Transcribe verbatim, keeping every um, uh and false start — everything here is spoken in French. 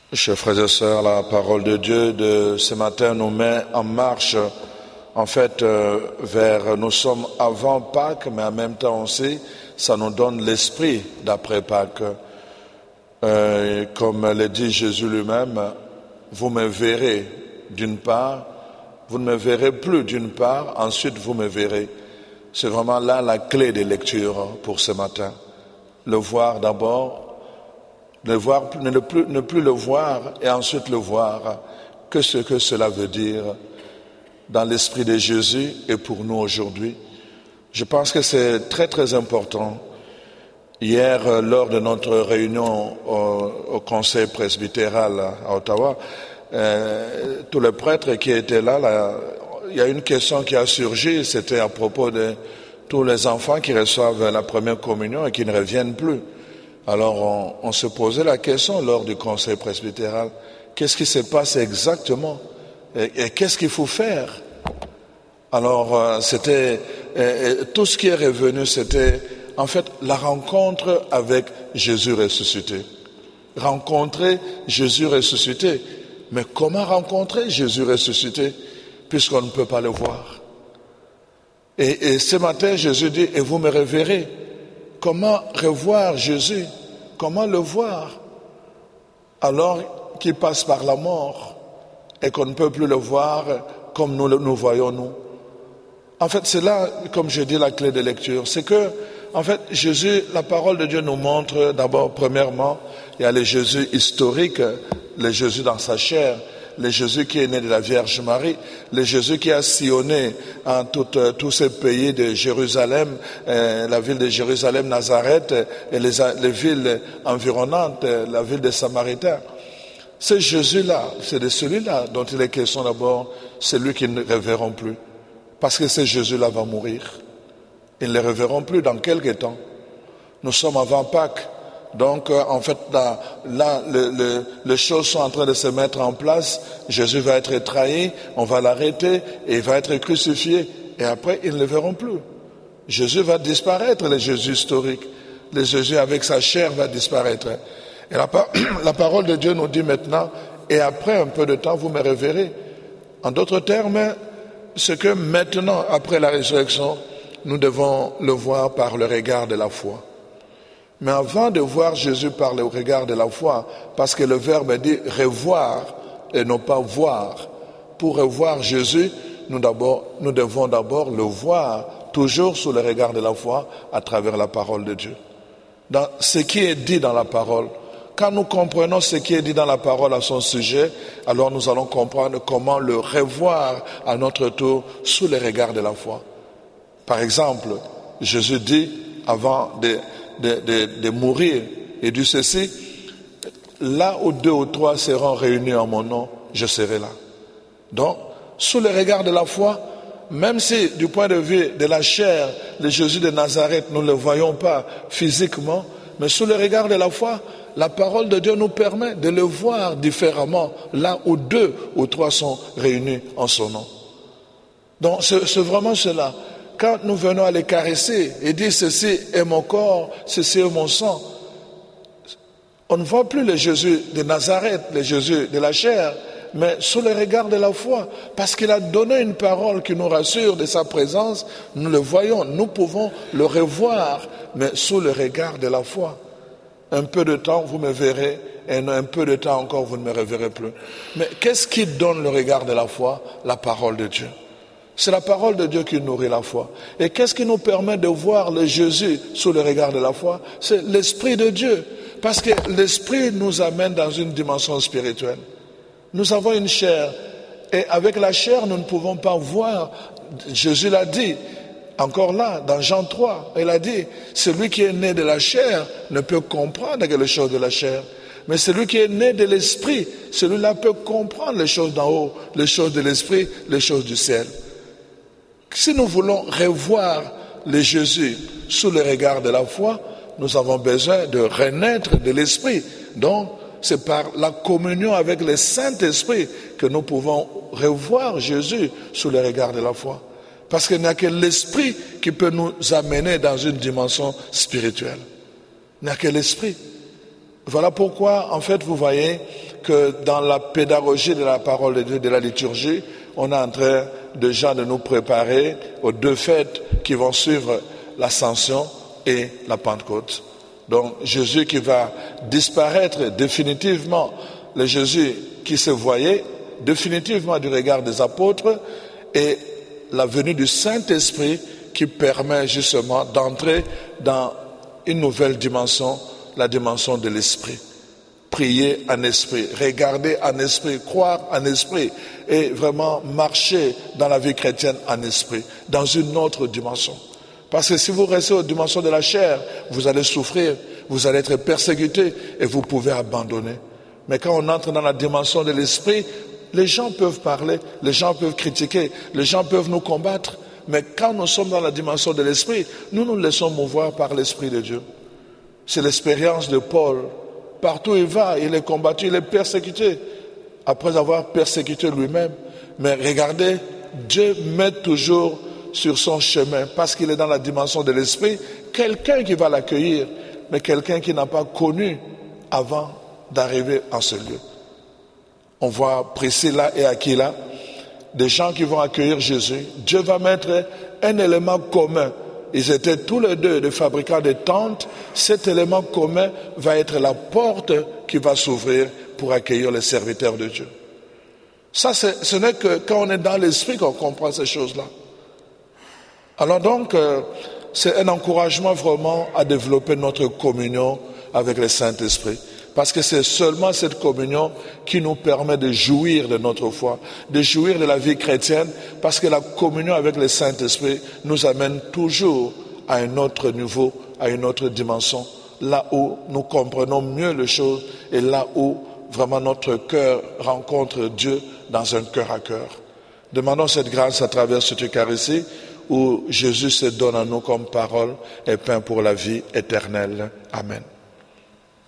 Chers frères et sœurs, la parole de Dieu de ce matin nous met en marche, en fait, euh, vers, nous sommes avant Pâques, mais en même temps aussi, ça nous donne l'esprit d'après Pâques. Euh, comme le dit Jésus lui-même, vous me verrez d'une part, vous ne me verrez plus d'une part, ensuite vous me verrez. C'est vraiment là la clé des lectures pour ce matin. Le voir d'abord, ne, voir, ne, plus, ne plus le voir et ensuite le voir. Que ce que cela veut dire dans l'esprit de Jésus et pour nous aujourd'hui. Je pense que c'est très très important. Hier, lors de notre réunion au, au conseil presbytéral à Ottawa, euh, tous les prêtres qui étaient là, là, il y a une question qui a surgi, c'était à propos de tous les enfants qui reçoivent la première communion et qui ne reviennent plus. Alors on, on se posait la question lors du conseil presbytéral, qu'est-ce qui se passe exactement et, et qu'est-ce qu'il faut faire? Alors euh, c'était euh, tout ce qui est revenu, c'était en fait la rencontre avec Jésus ressuscité. Rencontrer Jésus ressuscité. Mais comment rencontrer Jésus ressuscité puisqu'on ne peut pas le voir? Et, et ce matin, Jésus dit, et vous me reverrez. Comment revoir Jésus? Comment le voir? Alors qu'il passe par la mort et qu'on ne peut plus le voir comme nous nous voyons nous. En fait, c'est là, comme je dis, la clé de lecture. C'est que, en fait, Jésus, la parole de Dieu nous montre d'abord, premièrement, il y a le Jésus historique, le Jésus dans sa chair, le Jésus qui est né de la Vierge Marie, le Jésus qui a sillonné en tout, euh, tous ces pays de Jérusalem, euh, la ville de Jérusalem, Nazareth et les, les villes environnantes, euh, la ville des Samaritains. Ce Jésus-là, c'est de celui-là dont il est question d'abord, c'est lui qu'ils ne reverront plus. Parce que ce Jésus-là va mourir. Ils ne le reverront plus dans quelques temps. Nous sommes avant Pâques. Donc, euh, en fait, là, là le, le, les choses sont en train de se mettre en place. Jésus va être trahi, on va l'arrêter et il va être crucifié. Et après, ils ne le verront plus. Jésus va disparaître, le Jésus historique. Le Jésus avec sa chair va disparaître. Et la, la parole de Dieu nous dit maintenant, et après un peu de temps, vous me reverrez. En d'autres termes, ce que maintenant, après la résurrection, nous devons le voir par le regard de la foi. Mais avant de voir Jésus par le regard de la foi, parce que le verbe dit revoir et non pas voir, pour revoir Jésus, nous, d'abord, nous devons d'abord le voir toujours sous le regard de la foi à travers la parole de Dieu. Dans ce qui est dit dans la parole, quand nous comprenons ce qui est dit dans la parole à son sujet, alors nous allons comprendre comment le revoir à notre tour sous le regard de la foi. Par exemple, Jésus dit avant de De, de, de mourir, et dit ceci, là où deux ou trois seront réunis en mon nom, je serai là. Donc, sous le regard de la foi, même si du point de vue de la chair, le Jésus de Nazareth, nous ne le voyons pas physiquement, mais sous le regard de la foi, la parole de Dieu nous permet de le voir différemment, là où deux ou trois sont réunis en son nom. Donc, c'est, c'est vraiment cela. Quand nous venons à les caresser et dire ceci est mon corps, ceci est mon sang, on ne voit plus le Jésus de Nazareth, le Jésus de la chair, mais sous le regard de la foi, parce qu'il a donné une parole qui nous rassure de sa présence, nous le voyons, nous pouvons le revoir, mais sous le regard de la foi. Un peu de temps, vous me verrez, et un peu de temps encore, vous ne me reverrez plus. Mais qu'est-ce qui donne le regard de la foi? La parole de Dieu. C'est la parole de Dieu qui nourrit la foi. Et qu'est-ce qui nous permet de voir le Jésus sous le regard de la foi? C'est l'Esprit de Dieu. Parce que l'Esprit nous amène dans une dimension spirituelle. Nous avons une chair. Et avec la chair, nous ne pouvons pas voir. Jésus l'a dit, encore là, dans Jean trois, il a dit, celui qui est né de la chair ne peut comprendre les choses de la chair. Mais celui qui est né de l'Esprit, celui-là peut comprendre les choses d'en haut, les choses de l'Esprit, les choses du ciel. Si nous voulons revoir le Jésus sous le regard de la foi, nous avons besoin de renaître de l'Esprit. Donc, c'est par la communion avec le Saint-Esprit que nous pouvons revoir Jésus sous le regard de la foi. Parce qu'il n'y a que l'Esprit qui peut nous amener dans une dimension spirituelle. Il n'y a que l'Esprit. Voilà pourquoi, en fait, vous voyez, que dans la pédagogie de la parole de Dieu, de la liturgie, on est en train déjà de nous préparer aux deux fêtes qui vont suivre l'Ascension et la Pentecôte. Donc Jésus qui va disparaître définitivement, le Jésus qui se voyait définitivement du regard des apôtres, et la venue du Saint-Esprit qui permet justement d'entrer dans une nouvelle dimension, la dimension de l'esprit. Prier en esprit, regarder en esprit, croire en esprit et vraiment marcher dans la vie chrétienne en esprit, dans une autre dimension. Parce que si vous restez aux dimensions de la chair, vous allez souffrir, vous allez être persécuté et vous pouvez abandonner. Mais quand on entre dans la dimension de l'esprit, les gens peuvent parler, les gens peuvent critiquer, les gens peuvent nous combattre. Mais quand nous sommes dans la dimension de l'esprit, nous nous laissons mouvoir par l'Esprit de Dieu. C'est l'expérience de Paul. Partout où il va, il est combattu, il est persécuté, après avoir persécuté lui-même. Mais regardez, Dieu met toujours sur son chemin, parce qu'il est dans la dimension de l'esprit, quelqu'un qui va l'accueillir, mais quelqu'un qui n'a pas connu avant d'arriver en ce lieu. On voit Priscilla et Aquila, des gens qui vont accueillir Jésus. Dieu va mettre un élément commun. Ils étaient tous les deux des fabricants de tentes. Cet élément commun va être la porte qui va s'ouvrir pour accueillir les serviteurs de Dieu. Ça, c'est, ce n'est que quand on est dans l'esprit qu'on comprend ces choses-là. Alors donc, euh, c'est un encouragement vraiment à développer notre communion avec le Saint-Esprit. Parce que c'est seulement cette communion qui nous permet de jouir de notre foi, de jouir de la vie chrétienne, parce que la communion avec le Saint-Esprit nous amène toujours à un autre niveau, à une autre dimension, là où nous comprenons mieux les choses et là où vraiment notre cœur rencontre Dieu dans un cœur à cœur. Demandons cette grâce à travers cette Eucharistie où Jésus se donne à nous comme parole et pain pour la vie éternelle. Amen.